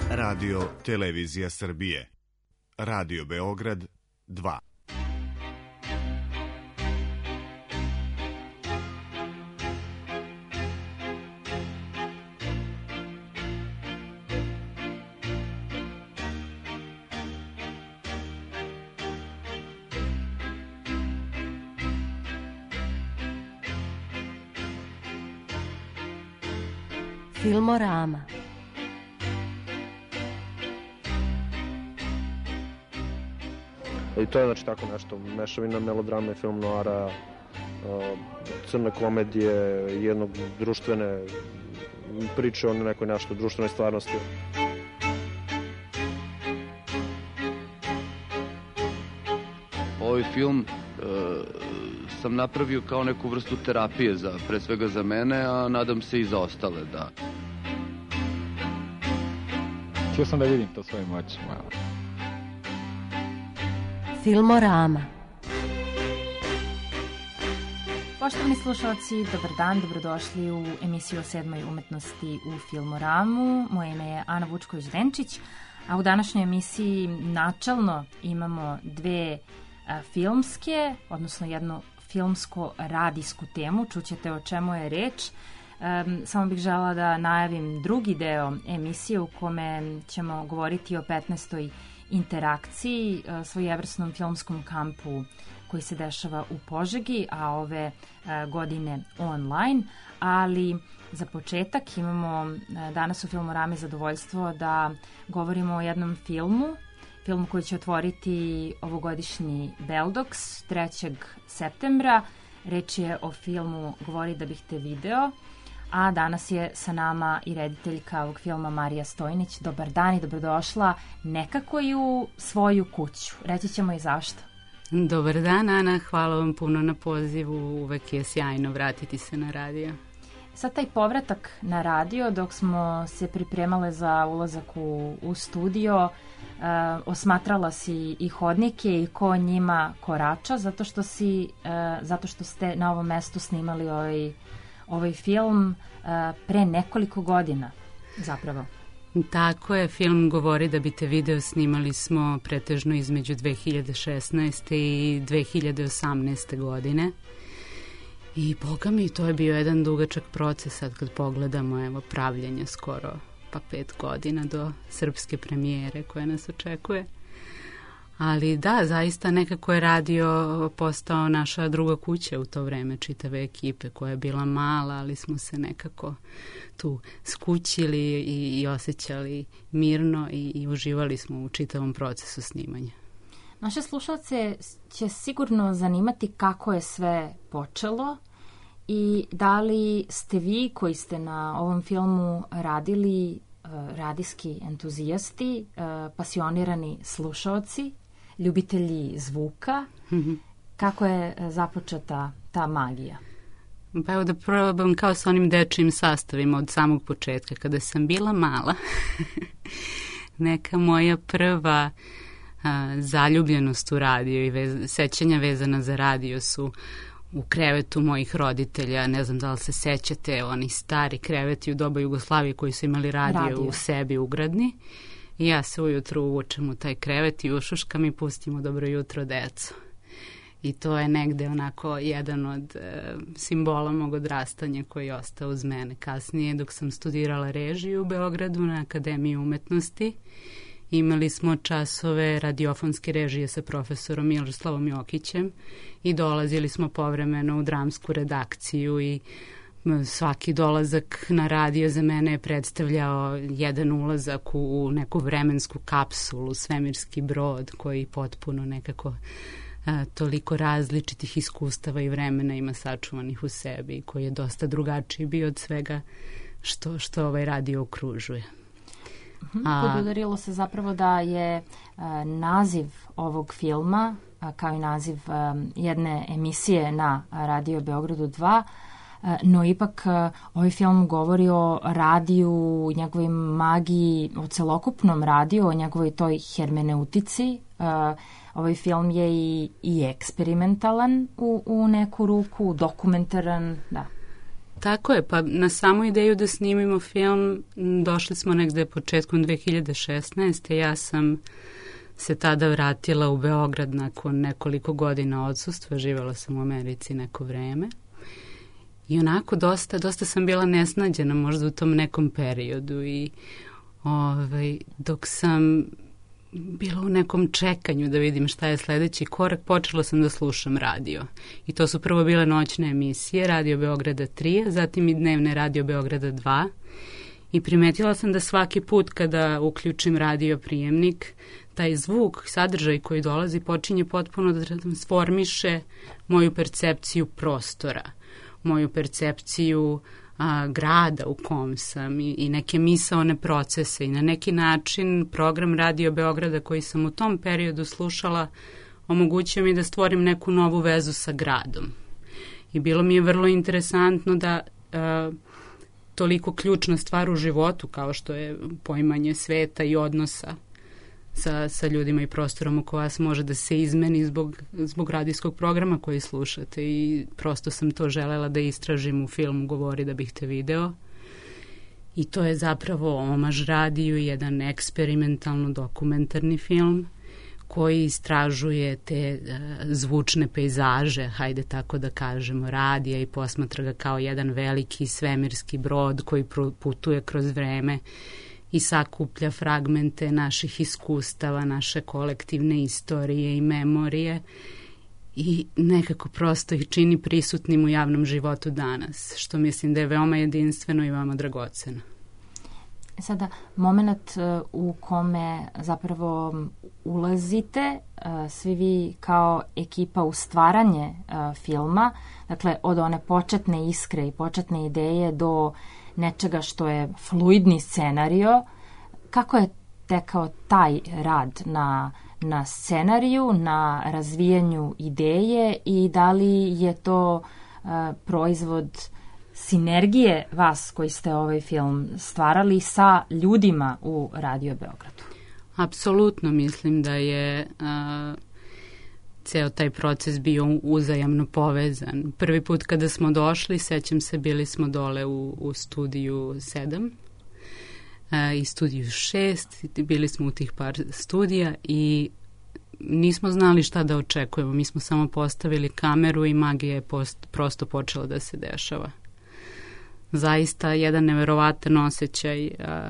Radio Televizija Srbije. Radio Beograd 2. Filmorama. I to je znači tako nešto, mešavina melodrame, film noara, crne komedije, jednog društvene priče o nekoj nešto društvenoj stvarnosti. Ovaj film sam napravio kao neku vrstu terapije, pre svega za mene, a nadam se i za ostale, da. Htio sam da vidim to svojim očima. Filmorama. Poštovani slušalci, dobar dan, dobrodošli u emisiju o 7. umetnosti u Filmoramu. Moje ime je Ana Vučković-Denčić, a u današnjoj emisiji načelno imamo dve filmske, odnosno jednu filmsko-radijsku temu. Čućete o čemu je reč. Samo bih žela da najavim drugi deo emisije u kome ćemo govoriti o 15. interakciji, svojevrsnom filmskom kampu koji se dešava u Požegi, a ove godine online. Ali za početak imamo danas u Filmorami zadovoljstvo da govorimo o jednom filmu koji će otvoriti ovogodišnji Beldoks 3. septembra. Reč je o filmu Govori da bih te video, a danas je sa nama i rediteljka ovog filma Marija Stojnić. Dobar dan i dobrodošla nekako i u svoju kuću. Reći ćemo i zašto. Dobar dan, Ana, hvala vam puno na pozivu, uvek je sjajno vratiti se na radio. Sad taj povratak na radio, dok smo se pripremale za ulazak u studio, osmatrala si i hodnike i ko njima korača, zato što ste na ovom mestu snimali ovaj film pre nekoliko godina zapravo. Tako je, film Govori da bi te video snimali smo pretežno između 2016. i 2018. godine. I boga mi, to je bio jedan dugačak proces, sad kad pogledamo, evo, pravljenje skoro pa 5 godina do srpske premijere koja nas očekuje. Ali da, zaista nekako je radio postao naša druga kuća u to vreme, čitave ekipe koja je bila mala, ali smo se nekako tu skućili i osjećali mirno i uživali smo u čitavom procesu snimanja. Naše slušalce će sigurno zanimati kako je sve počelo i da li ste vi koji ste na ovom filmu radili radijski entuzijasti, pasionirani slušaoci, ljubitelji zvuka. Kako je započeta ta magija? Pa evo da probam kao sa onim dečijim sastavima od samog početka. Kada sam bila mala, neka moja prva zaljubljenost u radio i sećanja vezana za radio su u krevetu mojih roditelja. Ne znam da li se sećate, oni stari kreveti u doba Jugoslavije koji su imali radio u sebi ugradni. I ja se ujutru uvučem u taj krevet i ušuškam i pustimo dobro jutro deco. I to je negde onako jedan od simbola mog odrastanja koji je ostao uz mene. Kasnije, dok sam studirala režiju u Beogradu na Akademiji umetnosti, imali smo časove radiofonske režije sa profesorom Miroslavom Jokićem i dolazili smo povremeno u dramsku redakciju i svaki dolazak na radio za mene je predstavljao jedan ulazak u neku vremensku kapsulu, svemirski brod koji potpuno nekako toliko različitih iskustava i vremena ima sačuvanih u sebi i koji je dosta drugačiji bio od svega što ovaj radio okružuje. Podarilo se zapravo da je naziv ovog filma, kao i naziv jedne emisije na Radio Beogradu 2, no ipak ovaj film govori o radiju, njegovoj magiji, o celokupnom radiju, o njegovoj toj hermeneutici. Ovaj film je i eksperimentalan u neku ruku, dokumentaran, da. Tako je, pa na samu ideju da snimimo film došli smo negde početkom 2016. Ja sam se tada vratila u Beograd nakon nekoliko godina odsustva, živjela sam u Americi neko vreme. I onako dosta sam bila nesnađena možda u tom nekom periodu i dok sam bila u nekom čekanju da vidim šta je sledeći korak, počela sam da slušam radio. I to su prvo bile noćne emisije, Radio Beograda 3, zatim i dnevne Radio Beograda 2. I primetila sam da svaki put kada uključim radio prijemnik, taj zvuk, sadržaj koji dolazi počinje potpuno da transformiše moju percepciju prostora, moju percepciju grada u kom sam i neke misaone procese i na neki način program Radio Beograda koji sam u tom periodu slušala omogućio mi da stvorim neku novu vezu sa gradom. I bilo mi je vrlo interesantno da toliko ključna stvar u životu kao što je poimanje sveta i odnosa sa ljudima i prostorom oko vas može da se izmeni zbog radijskog programa koji slušate i prosto sam to želela da istražim u filmu Govori da bih te video i to je zapravo omaž radiju, jedan eksperimentalno dokumentarni film koji istražuje te zvučne pejzaže, hajde tako da kažemo, radija i posmatra ga kao jedan veliki svemirski brod koji putuje kroz vreme i sakuplja fragmente naših iskustava, naše kolektivne istorije i memorije i nekako prosto ih čini prisutnim u javnom životu danas, što mislim da je veoma jedinstveno i veoma dragoceno. Sada, moment u kome zapravo ulazite, svi vi kao ekipa u stvaranje filma, dakle od one početne iskre i početne ideje do nečega što je fluidni scenario, kako je tekao taj rad na scenariju, na razvijanju ideje i da li je to proizvod sinergije vas koji ste ovaj film stvarali sa ljudima u Radio Beogradu? Apsolutno mislim da je ceo taj proces bio uzajamno povezan. Prvi put kada smo došli, sećam se, bili smo dole u studiju 7 i studiju 6, bili smo u tih par studija i nismo znali šta da očekujemo. Mi smo samo postavili kameru i magija je prosto počela da se dešava. Zaista jedan neverovatan osjećaj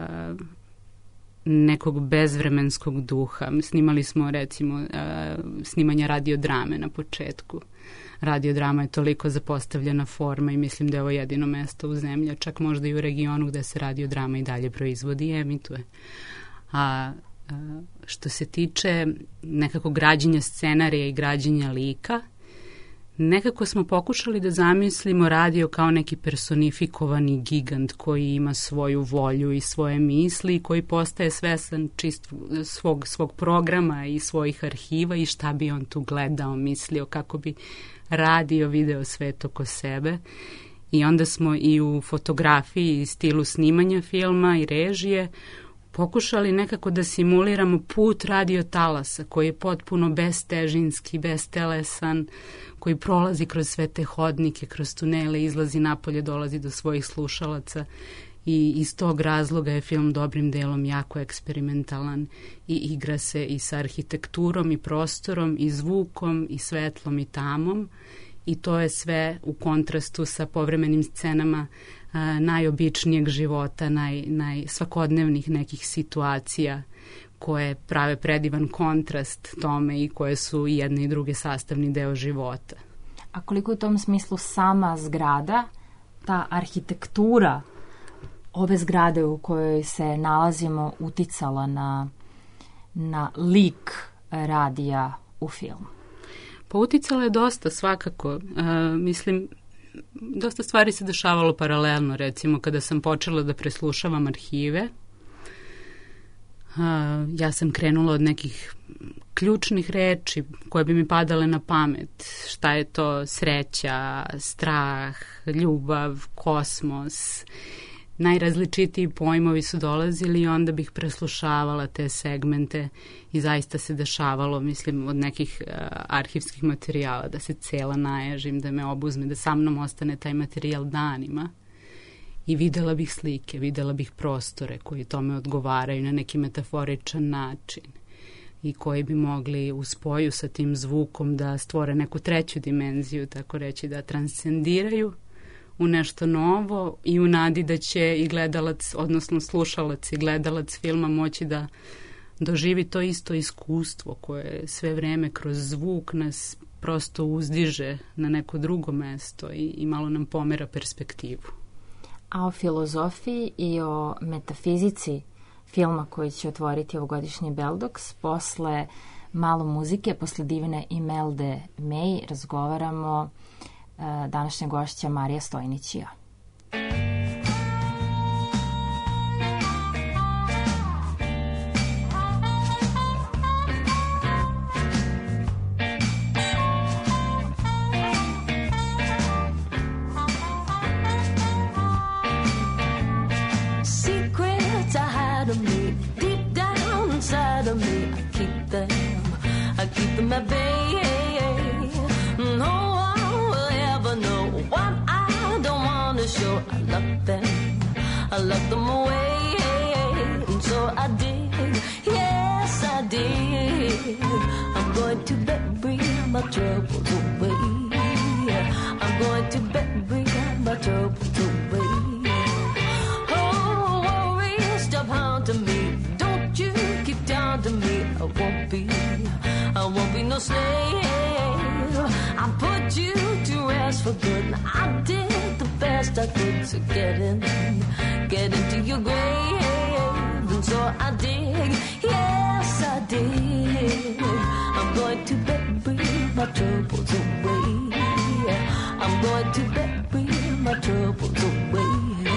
nekog bezvremenskog duha. Snimali smo recimo snimanja radiodrame na početku. Radiodrama je toliko zapostavljena forma i mislim da je ovo jedino mesto u zemlji, čak možda i u regionu gde se radiodrama i dalje proizvodi i emituje. A što se tiče nekako građenja scenarija i građenja lika, nekako smo pokušali da zamislimo radio kao neki personifikovani gigant koji ima svoju volju i svoje misli, koji postaje svestan svog programa i svojih arhiva i šta bi on tu gledao, mislio, kako bi radio, video svet oko sebe. I onda smo i u fotografiji i stilu snimanja filma i režije pokušali nekako da simuliramo put radio talasa koji je potpuno bestežinski, bestelesan, koji prolazi kroz sve te hodnike, kroz tunele, izlazi napolje, dolazi do svojih slušalaca i iz tog razloga je film dobrim delom jako eksperimentalan i igra se i sa arhitekturom i prostorom i zvukom i svetlom i tamom i to je sve u kontrastu sa povremenim scenama najobičnijeg života, svakodnevnih nekih situacija koje prave predivan kontrast tome i koje su i jedne i druge sastavni deo života. A koliko u tom smislu sama zgrada, ta arhitektura ove zgrade u kojoj se nalazimo uticala na lik radija u filmu? Pa uticala je dosta svakako. Mislim, dosta stvari se dešavalo paralelno. Recimo, kada sam počela da preslušavam arhive, ja sam krenula od nekih ključnih reči koje bi mi padale na pamet. Šta je to sreća, strah, ljubav, kosmos. najrazličitiji pojmovi su dolazili i onda bih preslušavala te segmente i zaista se dešavalo, mislim, od nekih arhivskih materijala da se cela naježim, da me obuzme, da sa mnom ostane taj materijal danima. I videla bih slike, videla bih prostore koji tome odgovaraju na neki metaforičan način i koji bi mogli u spoju sa tim zvukom da stvore neku treću dimenziju, tako reći, da transcendiraju u nešto novo i u nadi da će i gledalac, odnosno slušalac i gledalac filma moći da doživi to isto iskustvo koje sve vreme kroz zvuk nas prosto uzdiže na neko drugo mesto i malo nam pomera perspektivu. A o filozofiji i o metafizici filma koji će otvoriti ovogodišnji Beldox, posle malo muzike, posle Divne Imelde May, razgovaramo današnja gošća Marija Stojnić i ja. I keep them at bay. No one will ever know what I don't want to show. I locked them away. And so I did, yes I did. I'm going to bury my troubles away. I'm going to bury my troubles away. Oh, worry, stop haunting me. Don't you keep down to me. I won't be no slave. I put you to rest for good. I did the best I could to get into your grave. And so I did, yes I did. I'm going to bury my troubles away. I'm going to bury my troubles away.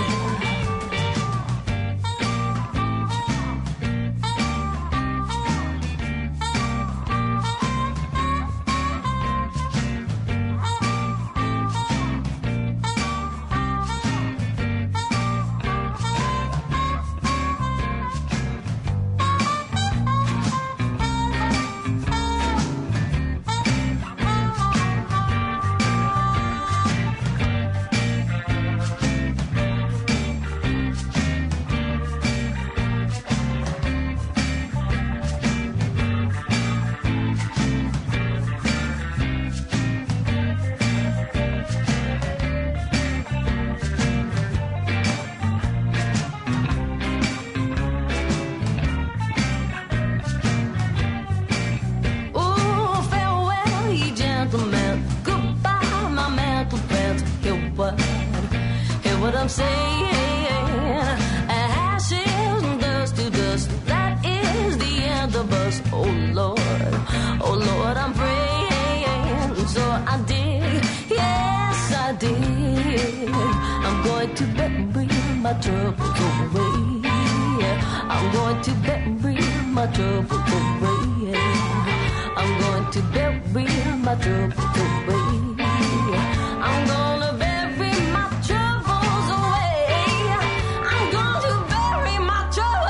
I'm saying, ashes and dust to dust, that is the end of us. Oh Lord, I'm praying. So I did, yes I did. I'm going to bury my troubles away. I'm going to bury my troubles away. I'm going to bury my troubles away. I'm gonna bury my troubles away. I'm going to bury my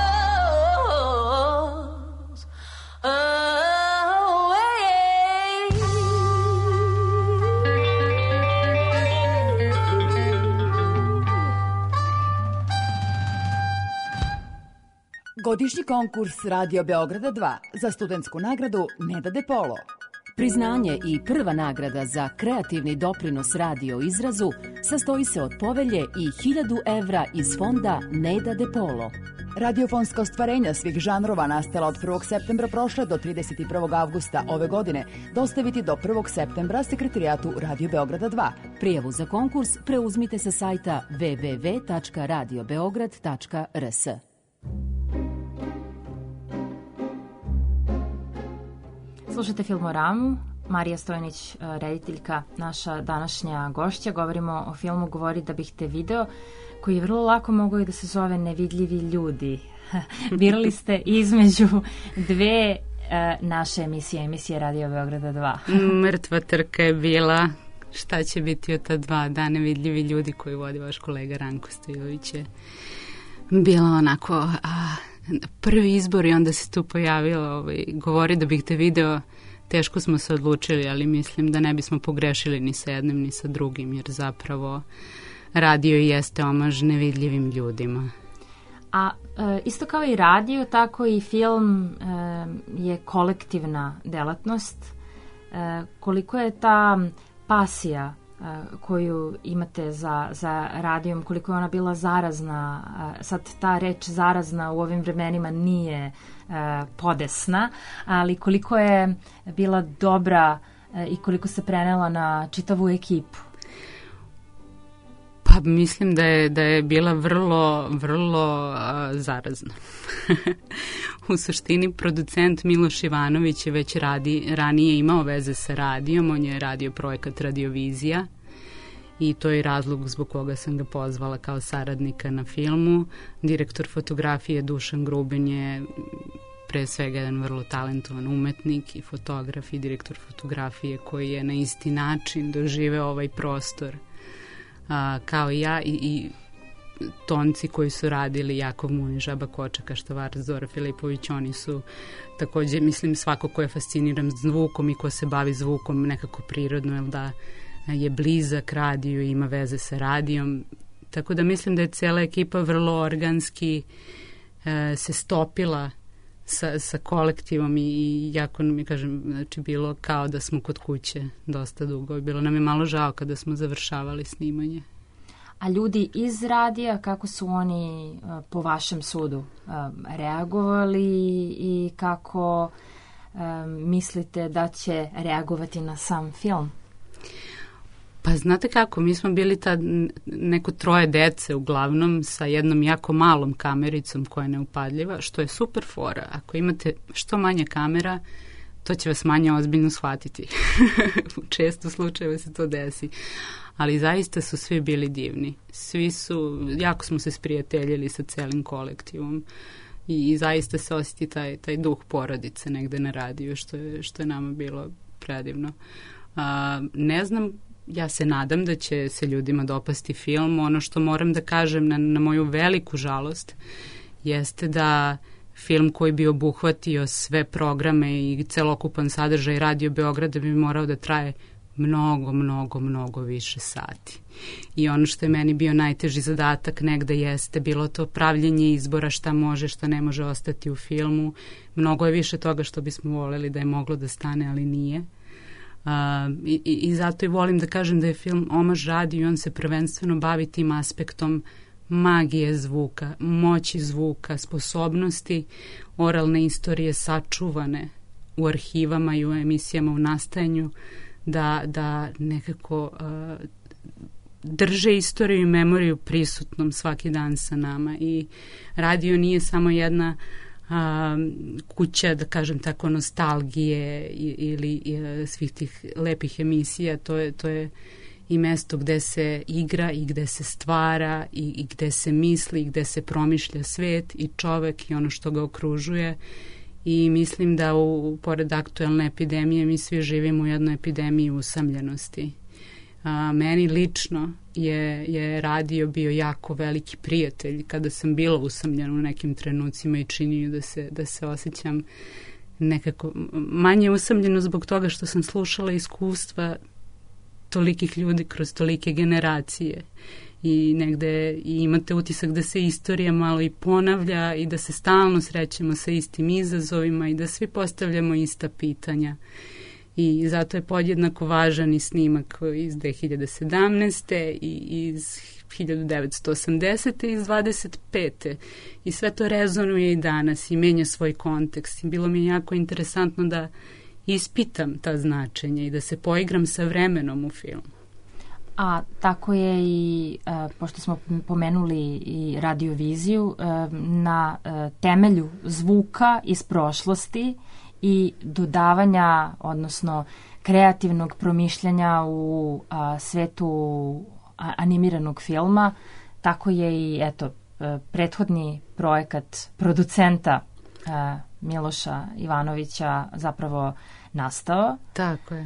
troubles away. Godišnji konkurs Radio Beograda 2 za studentsku nagradu Neda De Polo. Priznanje i prva nagrada za kreativni doprinos radio izrazu sastoji se od povelje i 1000 evra iz fonda Neda De Polo. Radiofonska ostvarenja svih žanrova nastala od 1. septembra prošle do 31. avgusta ove godine dostaviti do 1. septembra Sekretarijatu Radio Beograda 2. Prijavu za konkurs preuzmite sa sajta www.radiobeograd.rs. Slušate Filmoramu, Marija Stojnić, rediteljka, naša današnja gošća. Govorimo o filmu Govori da bih te video, koji je vrlo lako mogao i da se zove Nevidljivi ljudi. Birali ste između dve naše emisije Radio Beograda 2. Mrtva trka je bila šta će biti od ta 2 dana vidljivi ljudi koji vodi vaš kolega Ranko Stojilović je bila onako prvi izbor i onda se tu pojavilo govori da bih te video, teško smo se odlučili, ali mislim da ne bismo pogrešili ni sa jednim ni sa drugim, jer zapravo radio jeste omaž nevidljivim ljudima. A isto kao i radio, tako i film je kolektivna delatnost. Koliko je ta pasija koju imate za radijom, koliko je ona bila zarazna, sad ta reč zarazna u ovim vremenima nije podesna, ali koliko je bila dobra i koliko se prenela na čitavu ekipu? Pa mislim da je bila vrlo zarazna. U suštini producent Miloš Ivanović je već ranije imao veze sa radijom, on je radio projekat Radiovizija i to je razlog zbog koga sam ga pozvala kao saradnika na filmu. Direktor fotografije Dušan Grubin je pre svega jedan vrlo talentovan umetnik i fotograf i direktor fotografije koji je na isti način doživeo ovaj prostor kao i ja i tonci koji su radili Jakov Munić, Žaba Koča, Kaštavar, Zora Filipović, oni su takođe, mislim, svako ko je fasciniran zvukom i ko se bavi zvukom nekako prirodno, jer da je blizak radiju i ima veze sa radijom. Tako da mislim da je cela ekipa vrlo organski se stopila sa kolektivom i jako mi kažem, znači bilo kao da smo kod kuće dosta dugo. Bilo nam je malo žao kada smo završavali snimanje. A ljudi iz radija, kako su oni po vašem sudu reagovali i kako mislite da će reagovati na sam film? Pa znate kako, mi smo bili tad neko 3 dece uglavnom sa jednom jako malom kamericom koja je neupadljiva, što je super fora. Ako imate što manje kamera, to će vas manje ozbiljno shvatiti. U često slučajeva se to desi. Ali zaista su svi bili divni. Jako smo se sprijateljili sa celim kolektivom i zaista se osjeti taj duh porodice negde na radiju, što je nama bilo predivno. Ne znam, ja se nadam da će se ljudima dopasti film. Ono što moram da kažem na moju veliku žalost jeste da film koji bi obuhvatio sve programe i celokupan sadržaj Radio Beograda bi morao da traje mnogo više sati. I ono što je meni bio najteži zadatak negde jeste bilo to pravljenje izbora šta može, šta ne može ostati u filmu. Mnogo je više toga što bismo voljeli da je moglo da stane, ali nije. I zato i volim da kažem da je film omaž radiju i on se prvenstveno bavi tim aspektom magije zvuka, moći zvuka, sposobnosti oralne istorije sačuvane u arhivama i u emisijama u nastajanju, da nekako drže istoriju i memoriju prisutnom svaki dan sa nama. I radio nije samo jedna kuća, da kažem tako, nostalgije ili svih tih lepih emisija, to je i mesto gde se igra i gde se stvara i gde se misli i gde se promišlja svet i čovek i ono što ga okružuje. I mislim da pored aktuelne epidemije mi svi živimo u jednoj epidemiji usamljenosti. Meni lično je radio bio jako veliki prijatelj kada sam bila usamljena u nekim trenucima i činio da se osjećam nekako manje usamljeno zbog toga što sam slušala iskustva tolikih ljudi kroz tolike generacije i negde imate utisak da se istorija malo i ponavlja i da se stalno srećemo sa istim izazovima i da svi postavljamo ista pitanja. I zato je podjednako važan i snimak iz 2017. i iz 1980. i iz 25. I sve to rezonuje i danas i menja svoj kontekst. I bilo mi je jako interesantno da ispitam ta značenja i da se poigram sa vremenom u filmu. A tako je i, pošto smo pomenuli i radioviziju, na temelju zvuka iz prošlosti i dodavanja, odnosno kreativnog promišljanja u svetu animiranog filma, tako je i prethodni projekat producenta Miloša Ivanovića zapravo nastao. Tako je.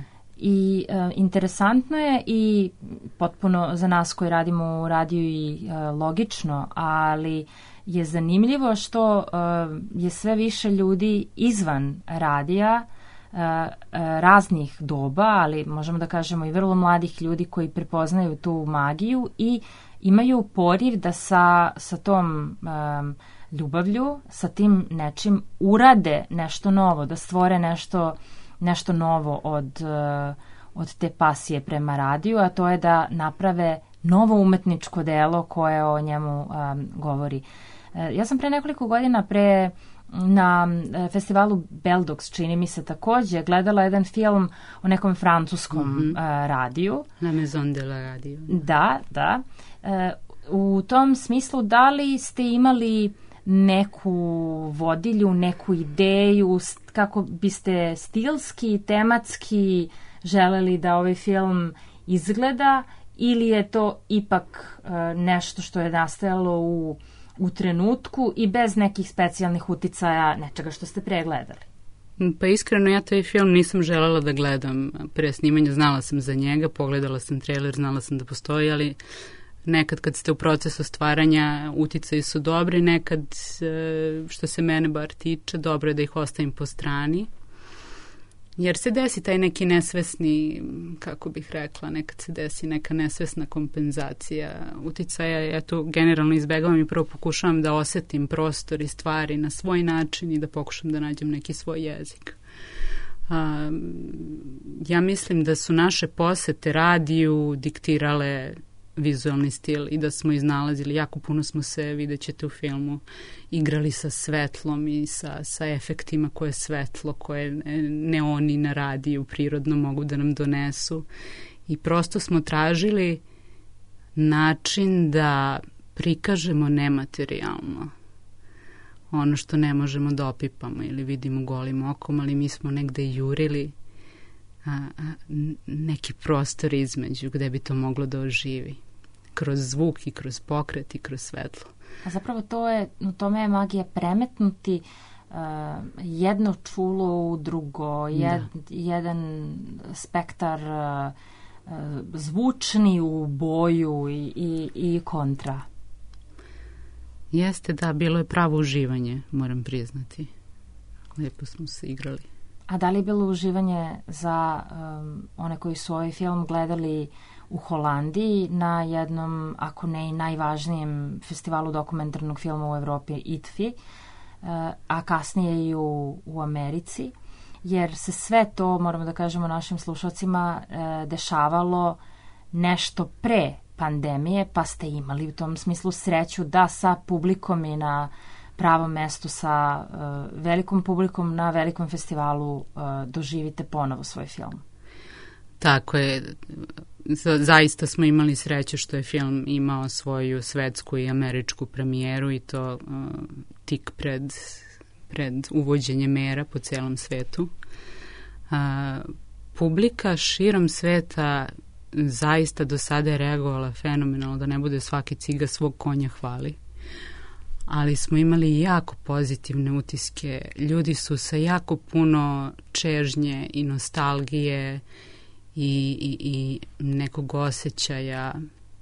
I interesantno je i potpuno za nas koji radimo u radiju i logično, ali je zanimljivo što je sve više ljudi izvan radija, raznih doba, ali možemo da kažemo i vrlo mladih ljudi koji prepoznaju tu magiju i imaju poriv da sa tom ljubavlju, sa tim nečim urade nešto novo, da stvore nešto novo od te pasije prema radiju, a to je da naprave novo umetničko delo koje o njemu govori. Ja sam pre nekoliko godina na festivalu Beldox, čini mi se takođe, gledala jedan film o nekom francuskom radiju. La Maison de la Radio. Da. U tom smislu, da li ste imali neku vodilju, neku ideju, kako biste stilski, tematski želeli da ovaj film izgleda, ili je to ipak nešto što je nastajalo u trenutku i bez nekih specijalnih uticaja nečega što ste pregledali? Pa iskreno, ja taj film nisam želela da gledam pre snimanja, znala sam za njega, pogledala sam trailer, znala sam da postoji, ali nekad kad ste u procesu stvaranja uticaji su dobri, nekad, što se mene bar tiče, dobro je da ih ostavim po strani. Jer se desi taj neki nesvesni, kako bih rekla, nekad se desi neka nesvesna kompenzacija uticaja. Ja tu generalno izbegavam i prvo pokušavam da osetim prostor i stvari na svoj način i da pokušam da nađem neki svoj jezik. Ja mislim da su naše posete radiju diktirale vizualni stil i da smo iznalazili, jako puno smo se, vidjet ćete u filmu, igrali sa svetlom i sa efektima koje svetlo, koje neoni na radiju prirodno mogu da nam donesu. I prosto smo tražili način da prikažemo nematerijalno ono što ne možemo da opipamo ili vidimo golim okom, ali mi smo negde jurili neki prostor između gde bi to moglo da oživi. Kroz zvuk i kroz pokret i kroz svetlo. A zapravo u tome je magija premetnuti jedno čulo u drugo, jedan spektar zvučni u boju i kontra. Jeste, da, bilo je pravo uživanje, moram priznati. Lepo smo se igrali. A da li je bilo uživanje za one koji su ovaj film gledali u Holandiji na jednom, ako ne i najvažnijem festivalu dokumentarnog filma u Evropi, ITFI, a kasnije i u Americi, jer se sve to, moramo da kažemo našim slušalcima, dešavalo nešto pre pandemije, pa ste imali u tom smislu sreću da sa publikom i na pravom mestu sa velikom publikom na velikom festivalu doživite ponovo svoj film. Tako je. Zaista smo imali sreću što je film imao svoju svetsku i američku premijeru i to tik pred uvođenje mera po celom svetu. Publika širom sveta zaista do sada je reagovala fenomenalno, da ne bude svaki ciga svog konja hvali. Ali smo imali jako pozitivne utiske. Ljudi su sa jako puno čežnje i nostalgije i nekog osjećaja,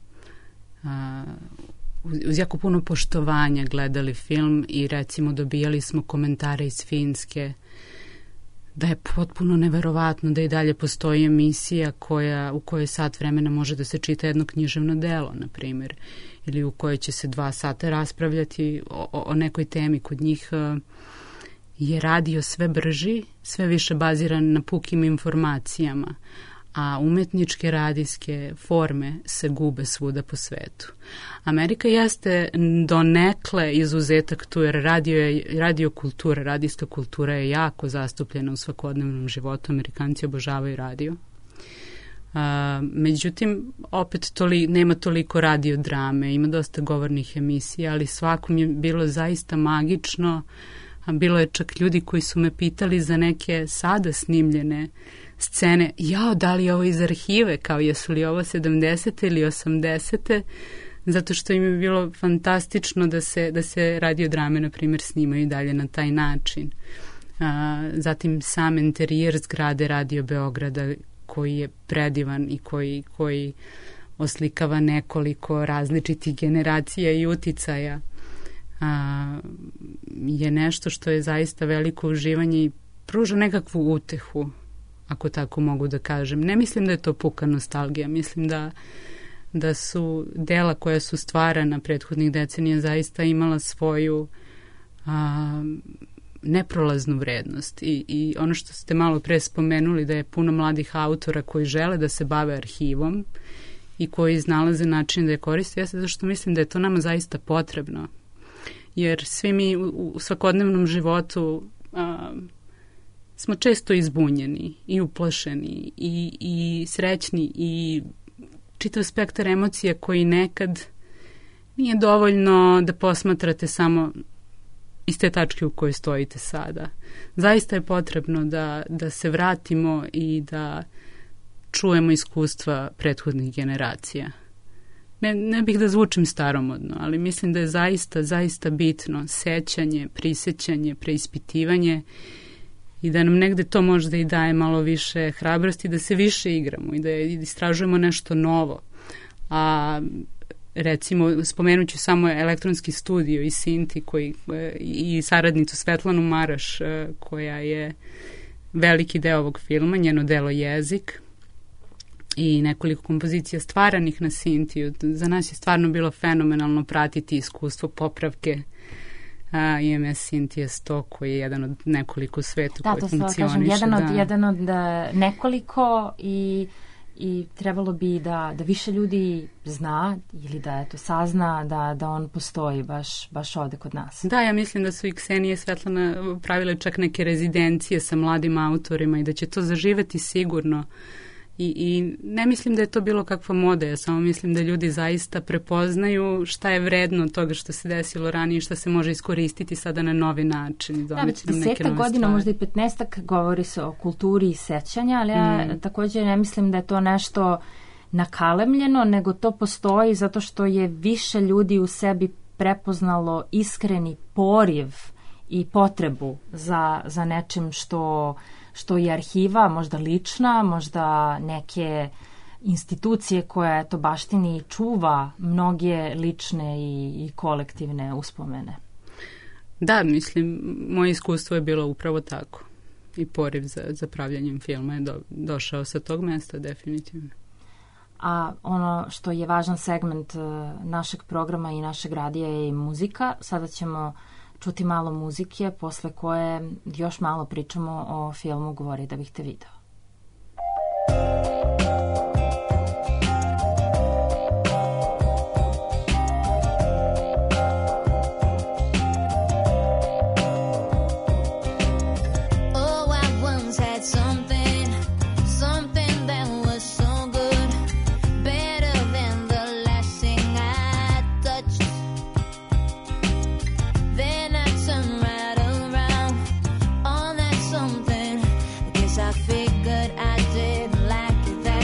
uz jako puno poštovanja gledali film i recimo dobijali smo komentare iz Finske da je potpuno neverovatno da i dalje postoji emisija u kojoj sat vremena može da se čita jedno književno delo, na primjer, ili u kojoj će se 2 sata raspravljati o nekoj temi. Kod njih je radio sve brži, sve više baziran na pukim informacijama, a umetničke radijske forme se gube svuda po svetu. Amerika jeste donekle izuzetak tu, jer radiokultura, radijska kultura je jako zastupljena u svakodnevnom životu. Amerikanci obožavaju radio. Međutim, opet nema toliko radiodrame, ima dosta govornih emisija, ali svakom je bilo zaista magično. Bilo je čak ljudi koji su me pitali za neke sada snimljene scene, da li je ovo iz arhive, kao jesu li ovo 70. ili 80. Zato što im je bilo fantastično da se radiodrame, na primjer, snimaju dalje na taj način. Zatim sam interijer zgrade Radio Beograda, koji je predivan i koji oslikava nekoliko različitih generacija i uticaja, je nešto što je zaista veliko uživanje i pruža nekakvu utehu, ako tako mogu da kažem. Ne mislim da je to puka nostalgija, mislim da su dela koja su stvarana prethodnih decenija zaista imala svoju neprolaznu vrednost i ono što ste malo pre spomenuli, da je puno mladih autora koji žele da se bave arhivom i koji iznalaze način da je koriste, jeste zašto mislim da je to nama zaista potrebno. Jer svi mi u svakodnevnom životu smo često izbunjeni i uplašeni i srećni i čitav spektar emocija koji nekad nije dovoljno da posmatrate samo iz te tačke u kojoj stojite sada. Zaista je potrebno da se vratimo i da čujemo iskustva prethodnih generacija. Ne bih da zvučim staromodno, ali mislim da je zaista bitno sećanje, prisećanje, preispitivanje i da nam negde to možda i daje malo više hrabrosti, da se više igramo i da istražujemo nešto novo. A recimo, spomenut ću samo elektronski studio i Sinti i saradnicu Svetlanu Maraš, koja je veliki deo ovog filma, njeno delo Jezik i nekoliko kompozicija stvaranih na Sintiju. Za nas je stvarno bilo fenomenalno pratiti iskustvo popravke IMS Sintije 100, koji je jedan od nekoliko svetu koji funkcioniše. Jedan od nekoliko i trebalo bi da više ljudi zna ili da sazna da on postoji baš ovde kod nas. Da, ja mislim da su i Ksenija i Svetlana pravile čak neke rezidencije sa mladim autorima i da će to zaživeti sigurno. I ne mislim da je to bilo kakva moda, ja samo mislim da ljudi zaista prepoznaju šta je vredno od toga što se desilo ranije i šta se može iskoristiti sada na novi način. Da, već 10 godina, možda i 15 govori se o kulturi i sećanja, ali ja također ne mislim da je to nešto nakalemljeno, nego to postoji zato što je više ljudi u sebi prepoznalo iskreni poriv i potrebu za nečim što je arhiva, možda lična, možda neke institucije koja to baštini i čuva mnoge lične i kolektivne uspomene. Da, mislim, moje iskustvo je bilo upravo tako. I poriv za pravljanjem filma je došao sa tog mesta, definitivno. A ono što je važan segment našeg programa i našeg radija je i muzika. Sada ćemo čuti malo muzike, posle koje još malo pričamo o filmu Govori da bih te video. I figured I did like it that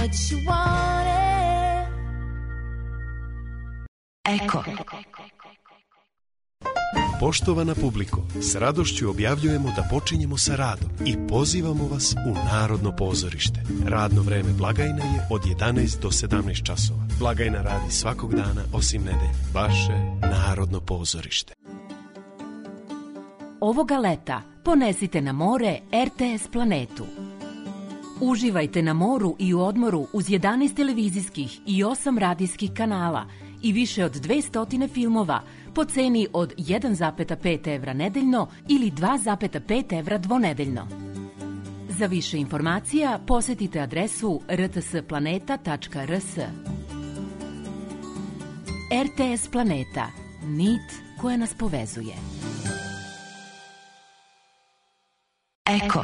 what you wanted. Eko. Poštovana publiko, s radošću objavljujemo da počinjemo sa radom i pozivamo vas u Narodno pozorište. Radno vreme blagajne je od 11 do 17 časova. Blagajna radi svakog dana osim nedelje. Vaše Narodno pozorište. Ovoga leta ponesite na more RTS Planetu. Uživajte na moru i u odmoru uz 11 televizijskih i 8 radijskih kanala i više od 200 filmova po ceni od 1,5 evra nedeljno ili 2,5 evra dvonedeljno. Za više informacija posetite adresu rtsplaneta.rs. RTS Planeta. Nit koja nas povezuje. Eko.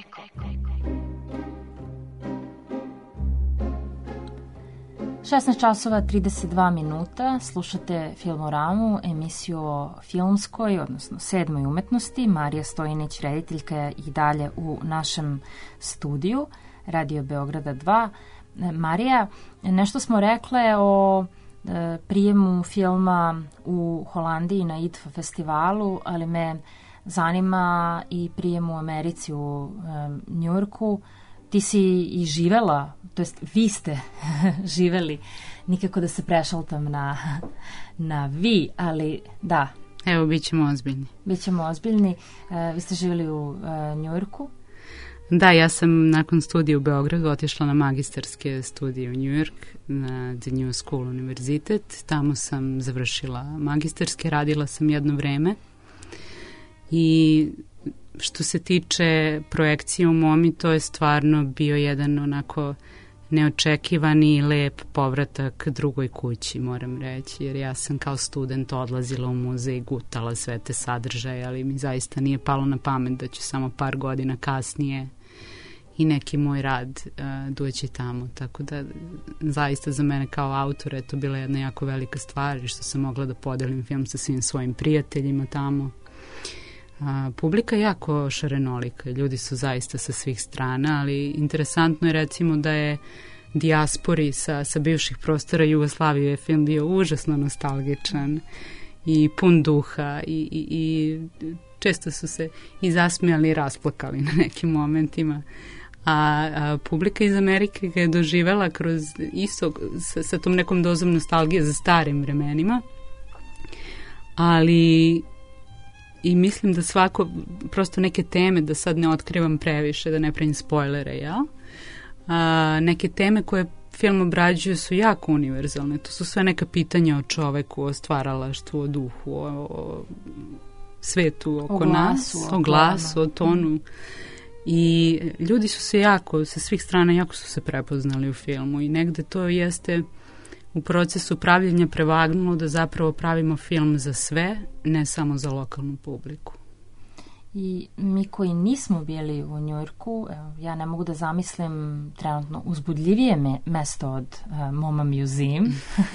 Šesnaest časova 32 minuta, slušate Filmoramu, emisiju o filmskoj, odnosno 7. umetnosti. Marija Stojinić, rediteljka, je i dalje u našem studiju, Radio Beograda 2. Marija, nešto smo rekle o prijemu filma u Holandiji na IDFA festivalu, ali me zanima i prijem u Americi, u Njujorku. Ti si i živela, to jest vi ste živeli, nikako da se prešaltam na vi, ali da. Evo, bit ćemo ozbiljni. Bićemo ozbiljni. Vi ste živjeli u Njujorku? Da, ja sam nakon studija u Beogradu otišla na magistarske studije u Njujork, na The New School univerzitet. Tamo sam završila magistarske, radila sam jedno vreme i što se tiče projekcije u Momi, to je stvarno bio jedan onako neočekivani i lep povratak drugoj kući, moram reći, jer ja sam kao student odlazila u muzej i gutala sve te sadržaje, ali mi zaista nije palo na pamet da ću samo par godina kasnije i neki moj rad doći tamo, tako da zaista za mene kao autora je to bila jedna jako velika stvar i što sam mogla da podelim film sa svim svojim prijateljima tamo. Publika je jako šarenolika, ljudi su zaista sa svih strana, ali interesantno je recimo da je dijaspori sa bivših prostora Jugoslavije je film bio užasno nostalgičan i pun duha i često su se i zasmijali i rasplakali na nekim momentima. A publika iz Amerike ga je doživela kroz isto sa tom nekom dozom nostalgije za starim vremenima, ali i mislim da svako, prosto neke teme, da sad ne otkrivam previše, da ne pravim spoilere, jel? Neke teme koje film obrađuju su jako univerzalne. To su sve neka pitanja o čoveku, o stvaralaštvu, o duhu, o svetu oko nas, o glasu, o tonu. I ljudi su se jako, sa svih strana, jako su se prepoznali u filmu i negde to jeste u procesu pravljenja prevagnulo da zapravo pravimo film za sve, ne samo za lokalnu publiku. I mi koji nismo bili u Njujorku, ja ne mogu da zamislim trenutno uzbudljivije mesto od MoMA Museum.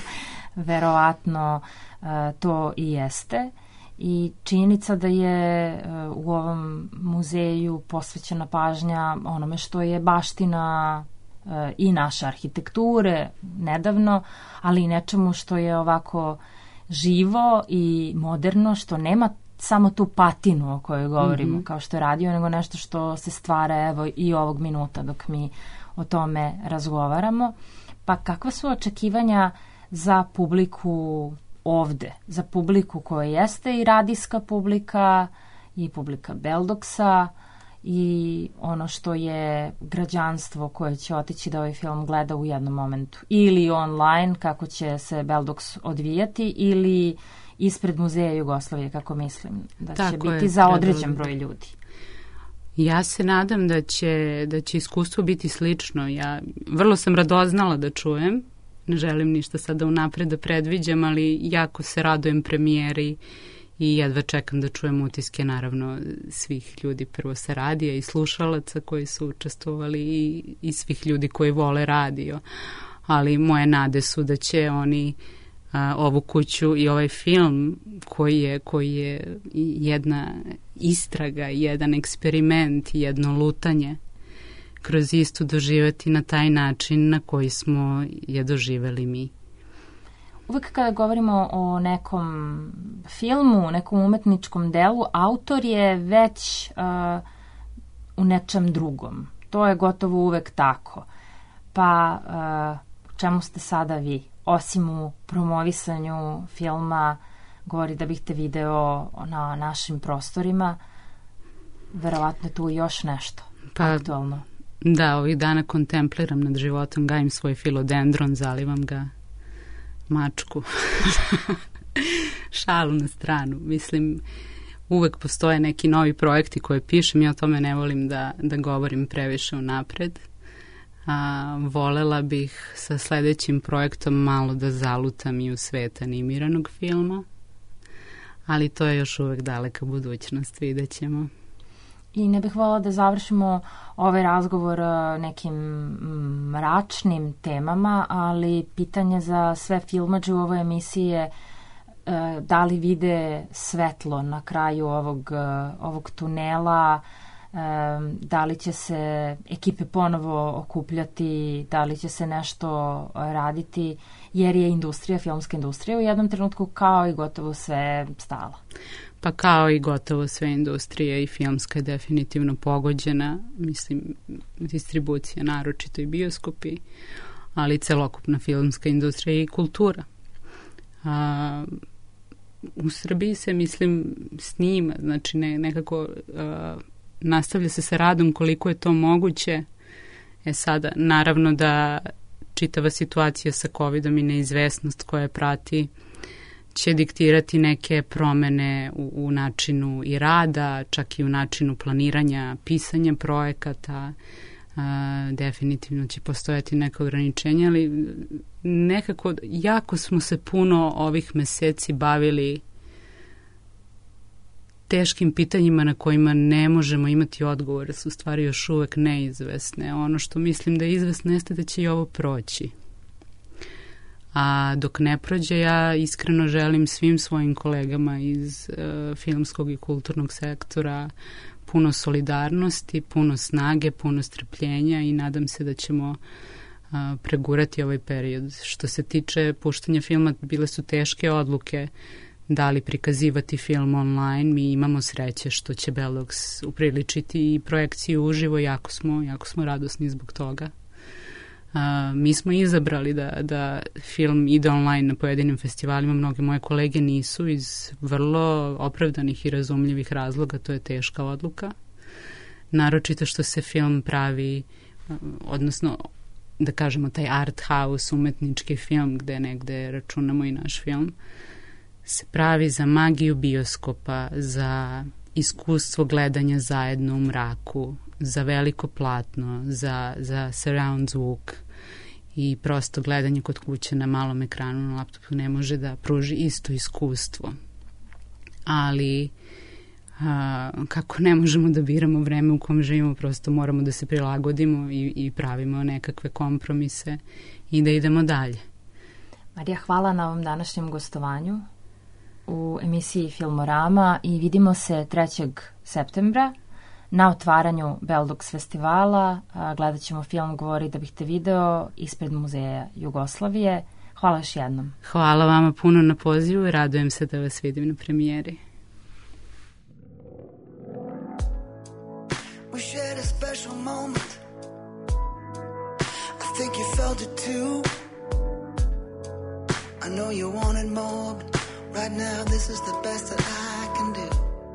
Verovatno to i jeste. I činjenica da je u ovom muzeju posvećena pažnja onome što je baština i naše arhitekture nedavno, ali i nečemu što je ovako živo i moderno, što nema samo tu patinu o kojoj govorimo, kao što je radio, nego nešto što se stvara evo i ovog minuta dok mi o tome razgovaramo. Pa kakva su očekivanja za publiku ovde, za publiku koja jeste i radijska publika i publika Beldoksa i ono što je građanstvo koje će otići da ovaj film gleda u jednom momentu. Ili online, kako će se Beldoks odvijati, ili ispred Muzeja Jugoslavije, kako mislim, da će biti za određen broj ljudi. Ja se nadam da će iskustvo biti slično. Ja vrlo sam radoznala da čujem, ne želim ništa sada unapred da predviđam, ali jako se radujem premijeri i jedva čekam da čujem utiske, naravno, svih ljudi prvo sa radija i slušalaca koji su učestvovali i svih ljudi koji vole radio. Ali moje nade su da će oni ovu kuću i ovaj film koji je jedna istraga, jedan eksperiment, jedno lutanje kroz istu doživeti na taj način na koji smo je doživeli mi. Uvek kada govorimo o nekom filmu, nekom umetničkom delu, autor je već u nečem drugom. To je gotovo uvek tako. Pa čemu ste sada vi? Osim u promovisanju filma Govori da bih te video na našim prostorima, verovatno je tu još nešto aktualno. Da, ovih dana kontempliram nad životom, gajim svoj filodendron, zalivam ga mačku. Šalu na stranu. Mislim, uvek postoje neki novi projekti koje pišem i o tome ne volim da govorim previše unapred. Volela bih sa sledećim projektom malo da zalutam i u svet animiranog filma, ali to je još uvek daleka budućnost, vidjet ćemo. I ne bih voljela da završimo ovaj razgovor nekim mračnim temama, ali pitanje za sve filmađe u ovoj emisiji je da li vide svetlo na kraju ovog tunela, da li će se ekipe ponovo okupljati, da li će se nešto raditi, jer je filmska industrija u jednom trenutku kao i gotovo sve stala. Pa kao i gotovo sve industrije, i filmska je definitivno pogođena, mislim, distribucija, naročito i bioskopi, ali celokupna filmska industrija i kultura. U Srbiji se, mislim, snima, znači nekako nastavlja se sa radom koliko je to moguće. Sada, naravno da čitava situacija sa COVID-om i neizvesnost koja prati će diktirati neke promene u načinu i rada, čak i u načinu planiranja, pisanja projekata. Definitivno će postojati neka ograničenja, ali nekako jako smo se puno ovih meseci bavili teškim pitanjima na kojima ne možemo imati odgovore, su stvari još uvek neizvesne. Ono što mislim da je izvesno jeste da će i ovo proći. A dok ne prođe, ja iskreno želim svim svojim kolegama iz filmskog i kulturnog sektora puno solidarnosti, puno snage, puno strpljenja i nadam se da ćemo pregurati ovaj period. Što se tiče puštanja filma, bile su teške odluke da li prikazivati film online. Mi imamo sreće što će Belox upriličiti i projekciju uživo, jako smo radosni zbog toga. Mi smo izabrali da film ide online na pojedinim festivalima, mnoge moje kolege nisu iz vrlo opravdanih i razumljivih razloga, to je teška odluka. Naročito što se film pravi, odnosno da kažemo taj art house, umetnički film gde negde računamo i naš film, se pravi za magiju bioskopa, za iskustvo gledanja zajedno u mraku, za veliko platno, za surround zvuk i prosto gledanje kod kuće na malom ekranu na laptopu ne može da pruži isto iskustvo. Ali kako ne možemo da biramo vreme u kom živimo, prosto moramo da se prilagodimo i pravimo nekakve kompromise i da idemo dalje. Marija, hvala na ovom današnjem gostovanju u emisiji Filmorama i vidimo se 3. septembra na otvaranju Belox festivala. Gledat ćemo film Govori da bih te video ispred Muzeja Jugoslavije. Hvala još jednom. Hvala vama puno na pozivu i radujem se da vas vidim na premijeri. We shared a special moment. I think you felt it too. I know you wanted more, but right now this is the best that I can do.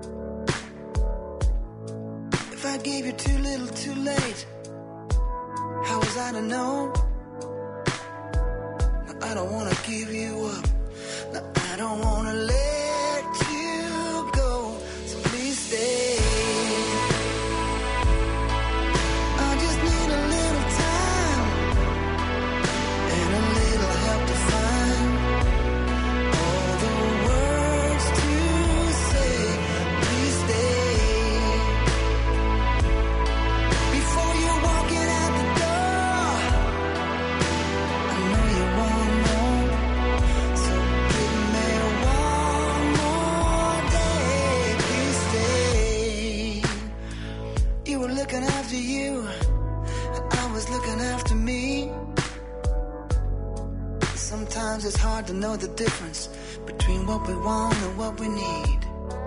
If I gave you too little too late, how was I to know? No, I don't want to give you up. No, I don't want to let you go. So please stay. I just need a little time and a little help to find all the words to say. Please stay. Before you're walking out the door, I know you want more, so give me one to me. Sometimes it's hard to know the difference between what we want and what we need.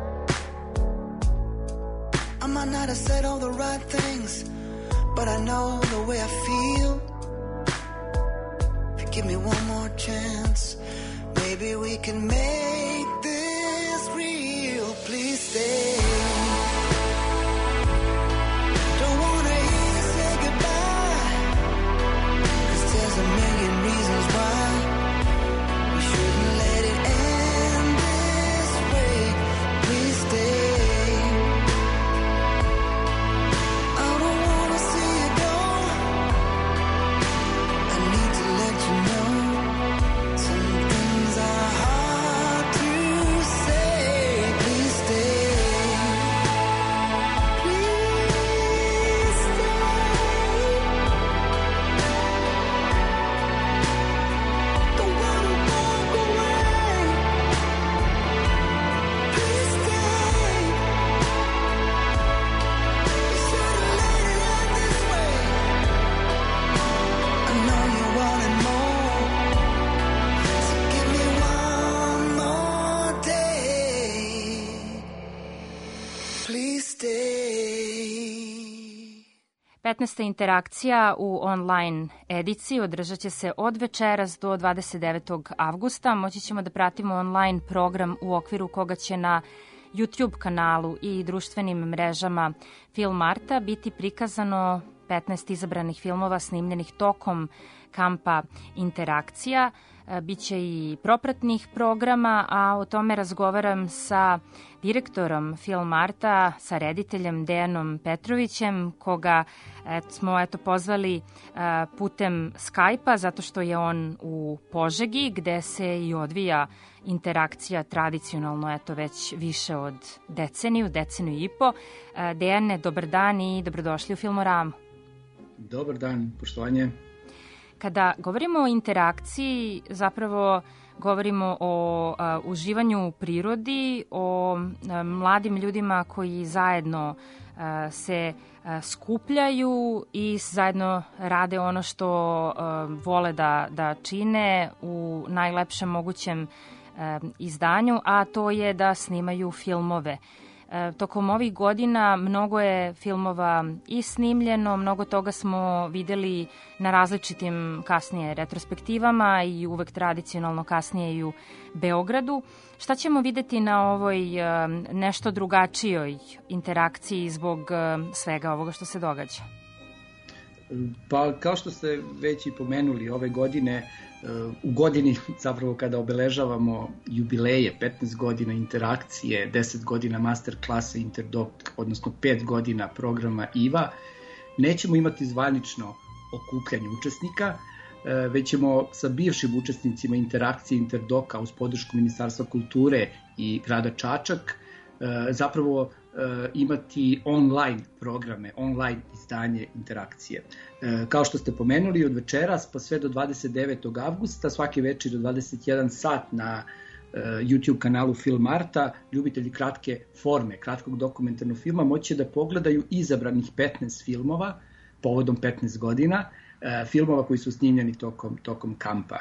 I might not have said all the right things, but I know the way I feel. Give me one more chance, maybe we can make this real. Please stay. Don't wanna hear you say goodbye, 'cause there's a million reasons why we shouldn't let it end this way. Please stay. I don't wanna see you go. I need to let you know some things are hard to say. Please stay. Please stay. Don't wanna walk away. Please stay. You should've let it end this way. I know you wanted more, so give me one more day. Please stay. 15. interakcija u online ediciji održat će se od večeras do 29. avgusta. Moći ćemo da pratimo online program u okviru koga će na YouTube kanalu i društvenim mrežama Film Arta biti prikazano 15 izabranih filmova snimljenih tokom kampa interakcija. Biće i propratnih programa, a o tome razgovaram sa direktorom Film Arta, sa rediteljem Dejanom Petrovićem, koga smo pozvali putem Skype-a, zato što je on u Požegi, gde se i odvija interakcija tradicionalno, već više od deceniju i po. Dejane, dobar dan i dobrodošli u Filmoramu. Dobar dan, poštovanje. Kada govorimo o interakciji, zapravo govorimo o uživanju u prirodi, o mladim ljudima koji zajedno se skupljaju i zajedno rade ono što vole da čine u najlepšem mogućem izdanju, a to je da snimaju filmove. Tokom ovih godina mnogo je filmova i snimljeno, mnogo toga smo videli na različitim kasnije retrospektivama i uvek tradicionalno kasnije i u Beogradu. Šta ćemo videti na ovoj nešto drugačijoj interakciji zbog svega ovoga što se događa? Pa kao što ste već i pomenuli, ove godine, u godini zapravo kada obeležavamo jubileje, 15 godina interakcije, 10 godina master klase Interdoc, odnosno 5 godina programa IVA, nećemo imati zvanično okupljanje učesnika, već ćemo sa bivšim učesnicima interakcije Interdoca uz podršku Ministarstva kulture i grada Čačak zapravo imati online programe, online izdanje interakcije. Kao što ste pomenuli, od večeras pa sve do 29. avgusta, svaki večer do 21 sat na YouTube kanalu Film Arta, ljubitelji kratke forme, kratkog dokumentarnog filma moći da pogledaju izabranih 15 filmova povodom 15 godina, filmova koji su snimljeni tokom kampa.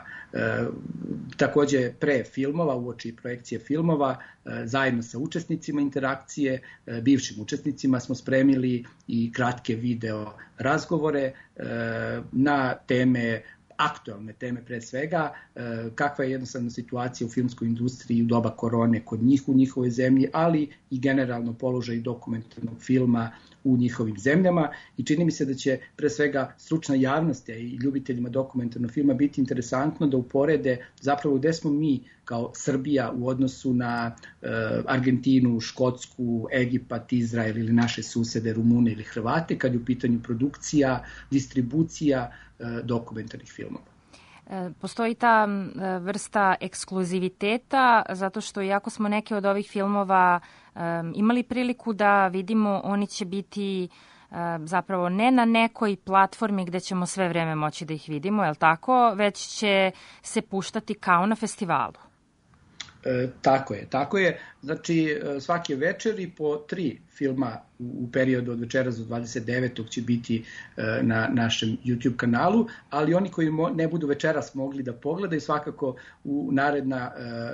Takođe pre filmova, uoči projekcije filmova, zajedno sa učesnicima interakcije, bivšim učesnicima smo spremili i kratke video razgovore na teme, aktualne teme pre svega, kakva je jednostavno situacija u filmskoj industriji u doba korone kod njih u njihovoj zemlji, ali i generalno položaj dokumentarnog filma u njihovim zemljama, i čini mi se da će pre svega stručna javnost i ljubiteljima dokumentarnog filma biti interesantno da uporede zapravo gde smo mi kao Srbija u odnosu na Argentinu, Škotsku, Egipat, Izrael ili naše susede Rumune ili Hrvate kad je u pitanju produkcija, distribucija dokumentarnih filmova. Postoji ta vrsta ekskluziviteta, zato što iako smo neke od ovih filmova imali priliku da vidimo, oni će biti zapravo ne na nekoj platformi gde ćemo sve vreme moći da ih vidimo, je li tako, već će se puštati kao na festivalu. Tako je. Znači, svake večeri po 3 filma u periodu od večeras do 29. će biti na našem YouTube kanalu, ali oni koji ne budu večeras mogli da pogledaju, svakako u naredna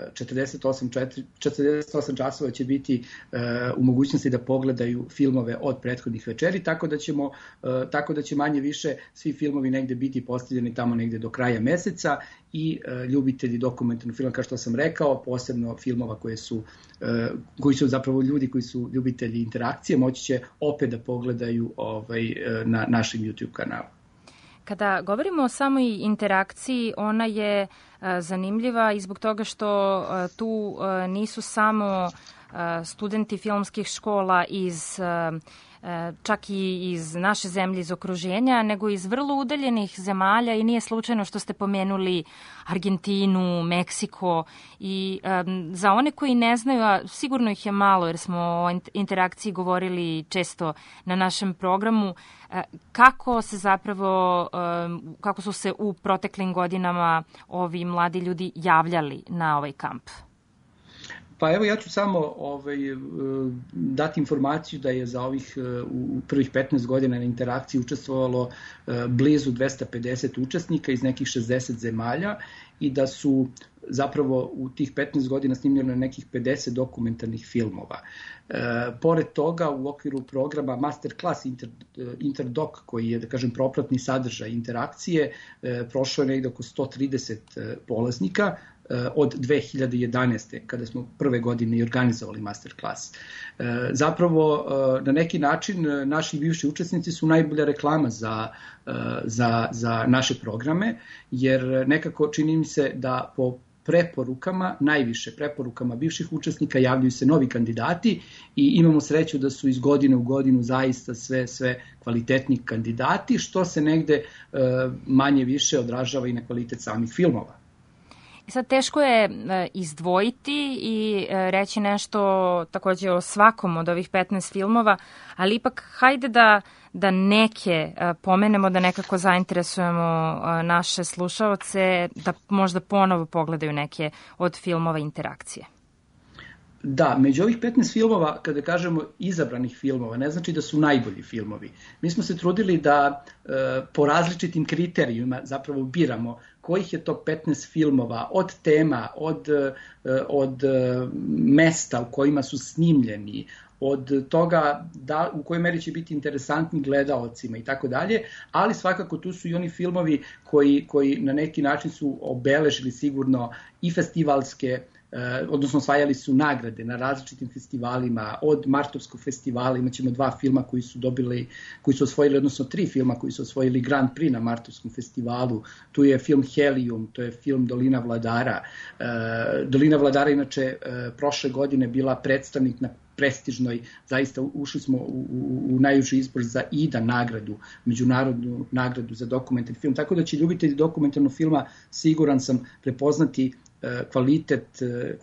48 časova će biti u mogućnosti da pogledaju filmove od prethodnih večeri, tako da će manje više svi filmovi negde biti postavljeni tamo negde do kraja meseca i ljubitelji dokumentarnog filma, kao što sam rekao, posebno filmova koji su zapravo ljudi koji su ljubitelji interakcije, moći će opet da pogledaju na našem YouTube kanalu. Kada govorimo o samoj interakciji, ona je zanimljiva i zbog toga što tu nisu samo studenti filmskih škola čak i iz naše zemlje, iz okruženja, nego iz vrlo udaljenih zemalja i nije slučajno što ste pomenuli Argentinu, Meksiko i za one koji ne znaju, a sigurno ih je malo jer smo o interakciji govorili često na našem programu, kako su se u proteklim godinama ovi mladi ljudi javljali na ovaj kamp? Pa evo ja ću samo dati informaciju da je za ovih u prvih 15 godina na interakciji učestvovalo blizu 250 učesnika iz nekih 60 zemalja i da su zapravo u tih 15 godina snimljeno nekih 50 dokumentarnih filmova. Pored toga, u okviru programa Masterclass Interdoc, koji je, da kažem, propratni sadržaj interakcije, prošlo je negde oko 130 polaznika od 2011. kada smo prve godine i organizovali Masterclass. Zapravo, na neki način, naši bivši učesnici su najbolja reklama za naše programe, jer nekako čini mi se da po najviše preporukama bivših učesnika javljaju se novi kandidati i imamo sreću da su iz godine u godinu zaista sve kvalitetni kandidati, što se negde manje više odražava i na kvalitet samih filmova. I sad teško je izdvojiti i reći nešto takođe o svakom od ovih 15 filmova, ali ipak hajde da neke pomenemo, da nekako zainteresujemo naše slušaoce, da možda ponovo pogledaju neke od filmova interakcije. Da, među ovih 15 filmova, kada kažemo izabranih filmova, ne znači da su najbolji filmovi. Mi smo se trudili da po različitim kriterijima zapravo biramo kojih je to 15 filmova, od tema, od mesta u kojima su snimljeni, od toga u kojoj meri će biti interesantni gledaocima i tako dalje, ali svakako tu su i oni filmovi koji na neki način su obeležili sigurno i festivalske, odnosno osvajali su nagrade na različitim festivalima, od Martovskog festivala, imaćemo 2 filma koji su osvojili, odnosno 3 filma koji su osvojili Grand Prix na Martovskom festivalu. Tu je film Helium, to je film Dolina Vladara. Dolina Vladara inače prošle godine bila predstavnik na prestižnoj, zaista ušli smo u najuži izbor za IDA nagradu, međunarodnu nagradu za dokumentarni film, tako da će ljubitelji dokumentarnog filma, siguran sam, prepoznati kvalitet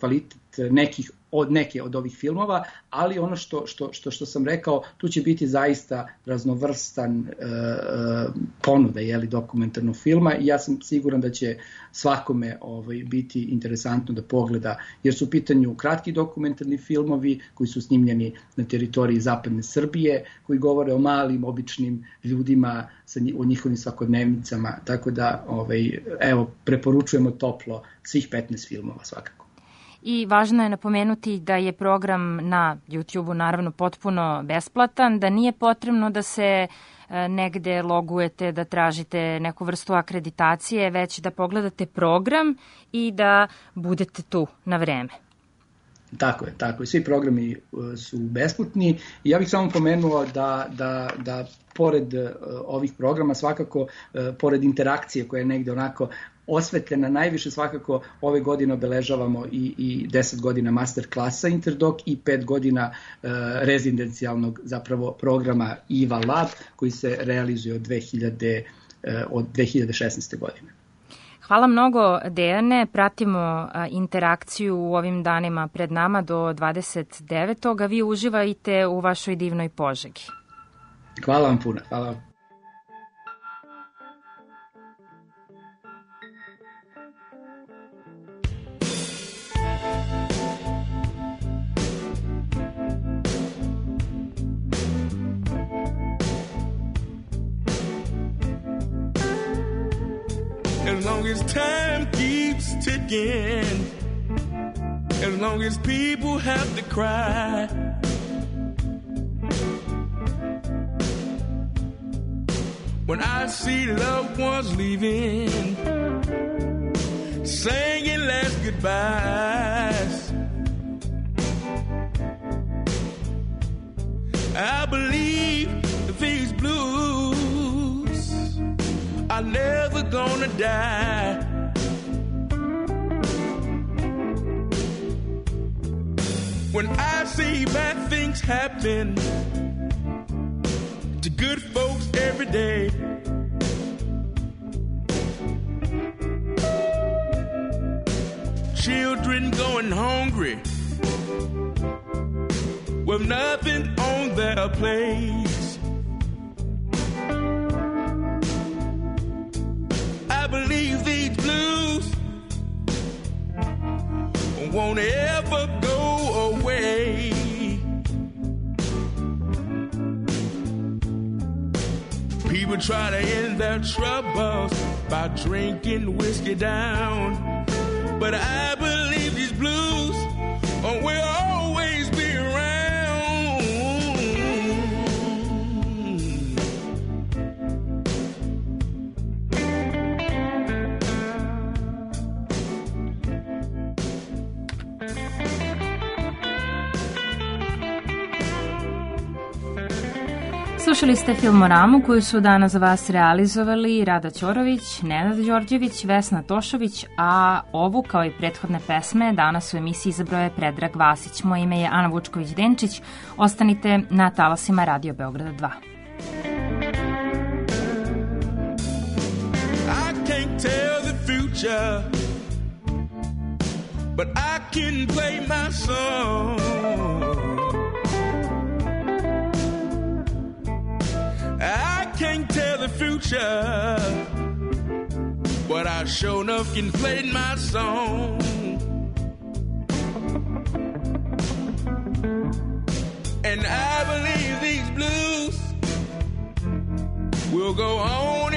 neke od ovih filmova, ali ono što sam rekao, tu će biti zaista raznovrstan ponuda dokumentarnog filma i ja sam siguran da će svakome biti interesantno da pogleda, jer su u pitanju kratki dokumentarni filmovi koji su snimljeni na teritoriji zapadne Srbije, koji govore o malim, običnim ljudima, o njihovim svakodnevnicama, tako da preporučujemo toplo svih 15 filmova svakako. I važno je napomenuti da je program na YouTube-u naravno potpuno besplatan, da nije potrebno da se negde logujete, da tražite neku vrstu akreditacije, već da pogledate program i da budete tu na vreme. Tako je. Svi programi su besplatni i ja bih samo pomenuo da pored ovih programa, svakako pored interakcije koja je negde onako osvetljena najviše, svakako ove godine obeležavamo i 10 godina Masterclassa Interdoc i 5 godina rezidencijalnog zapravo programa IVA Lab koji se realizuje od 2016. godine. Hvala mnogo, Dejane. Pratimo interakciju u ovim danima pred nama do 29. A vi uživajte u vašoj divnoj Požegi. Hvala vam puno. Hvala vam. as long as time keeps ticking, as long as people have to cry. When I see loved ones leaving, singing last goodbyes, I believe these blues are never gonna die. When I see bad things happen to good folks every day, children going hungry with nothing on their plates, I believe these blues won't ever go away. People try to end their troubles by drinking whiskey down, but I believe these blues will always be around. Slušali ste Filmoramu koju su danas za vas realizovali Rada Ćorović, Nenad Đorđević, Vesna Tošović, a ovu kao i prethodne pesme danas u emisiji izabrao je Predrag Vasić. Moje ime je Ana Vučković-Denčić. Ostanite na talasima Radio Beograda 2. I can't tell the future, but I can play my song. I can't tell the future, but I sure enough can play my song. And I believe these blues will go on